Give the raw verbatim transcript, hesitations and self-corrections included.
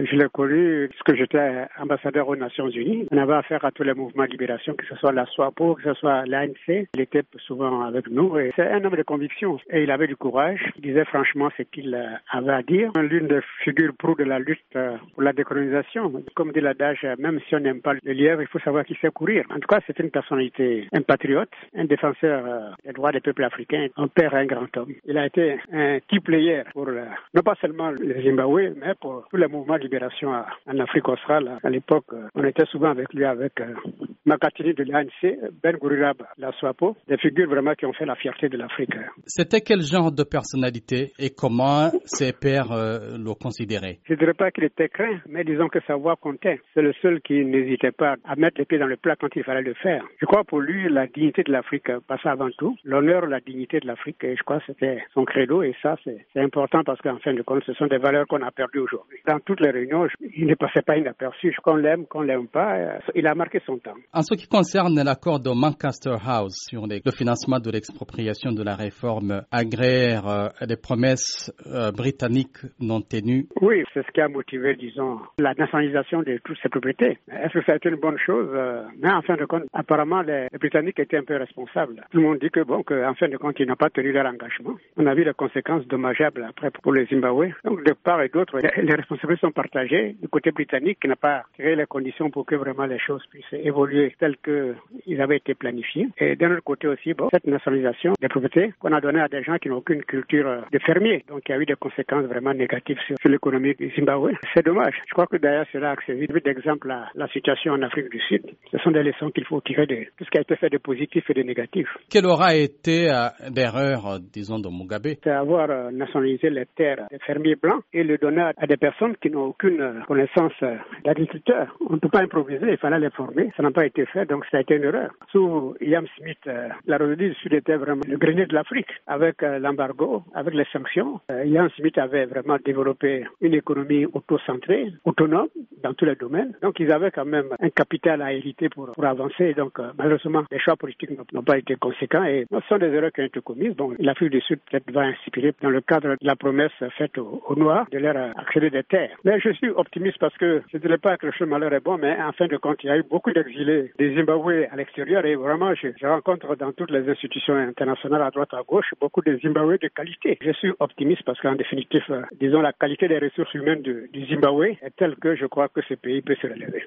Je l'ai connu puisque j'étais ambassadeur aux Nations Unies. On avait affaire à tous les mouvements de libération, que ce soit la SWAPO, que ce soit l'A N C. Il était souvent avec nous. Et c'est un homme de conviction. Et il avait du courage. Il disait franchement ce qu'il avait à dire. L'une des figures pro de la lutte pour la décolonisation. Comme dit l'adage, même si on n'aime pas le lièvre, il faut savoir qu'il sait courir. En tout cas, c'est une personnalité, un patriote, un défenseur des droits des peuples africains, un père, un grand homme. Il a été un key player pour, le, non pas seulement le Zimbabwe, mais pour tous les mouvements de libération en Afrique australe. À l'époque, on était souvent avec lui, avec euh, Makatini de l'A N C, Ben Gourirab, la SWAPO, des figures vraiment qui ont fait la fierté de l'Afrique. C'était quel genre de personnalité et comment ses pairs euh, le considéraient? Je ne dirais pas qu'il était craint, mais disons que sa voix comptait. C'est le seul qui n'hésitait pas à mettre les pieds dans le plat quand il fallait le faire. Je crois pour lui, la dignité de l'Afrique passait avant tout. L'honneur, la dignité de l'Afrique, et je crois que c'était son credo et ça, c'est, c'est important parce qu'en fin de compte, ce sont des valeurs qu'on a perdues aujourd'hui. Dans toutes les réunions, il ne passait pas inaperçu. Qu'on l'aime, qu'on l'aime pas, il a marqué son temps. En ce qui concerne l'accord de Lancaster House sur le financement de l'expropriation de la réforme agraire, euh, des promesses euh, britanniques non tenues. Oui, c'est ce qui a motivé, disons, la nationalisation de toutes ces propriétés. Est-ce que ça a été une bonne chose? Mais en fin de compte, apparemment, les, les Britanniques étaient un peu responsables. Tout le monde dit que, bon, qu'en fin de compte, ils n'ont pas tenu leur engagement. On a vu les conséquences dommageables après pour le Zimbabwe. Donc, de part et d'autre, les responsabilités sont partagées. Du côté britannique, qui n'a pas créé les conditions pour que vraiment les choses puissent évoluer telles qu'ils avaient été planifiées. Et d'un autre côté aussi, bon, cette nationalisation des propriétés qu'on a donnée à des gens qui n'ont aucune culture de fermier. Donc, il y a eu des conséquences vraiment négatives sur, sur l'économie du Zimbabwe. C'est dommage. Je crois que d'ailleurs, cela a servi d'exemple à la situation en Afrique du Sud. Ce sont des leçons qu'il faut tirer de tout ce qui a été fait de positif et de négatif. Quelle aura été euh, l'erreur, euh, disons, de Mugabe? C'est avoir euh, nationalisé les terres des fermiers blancs et le donner à des personnes qui n'ont aucune euh, connaissance euh, d'agriculteurs. On ne peut pas improviser, il fallait les former. Ça n'a pas été fait, donc ça a été une erreur. Sous Ian Smith, euh, la Rhododie du Sud était vraiment le grenier de l'Afrique. Avec euh, l'embargo, avec les sanctions, euh, Ian Smith avait vraiment développé une économie auto-centrée, autonome dans tous les domaines. Donc ils avaient quand même un capital à hériter pour, pour avancer. Donc euh, malheureusement, les choix politiques n'ont pas été conséquents et ce sont des erreurs qui ont été commises. Bon, l'Afrique du Sud peut-être va inspirer dans le cadre de la promesse faite aux, aux Noirs de leur accéder des terres. Mais je suis optimiste parce que je ne dirais pas que le chemin malheur est bon, mais en fin de compte, il y a eu beaucoup d'exilés des Zimbabwe à l'extérieur et vraiment, je, je rencontre dans toutes les institutions internationales à droite à gauche beaucoup de Zimbabwe de qualité. Je suis optimiste parce qu'en définitive, euh, disons, la qualité des ressources humaines du, du Zimbabwe est telle que je crois que ce pays peut se relever.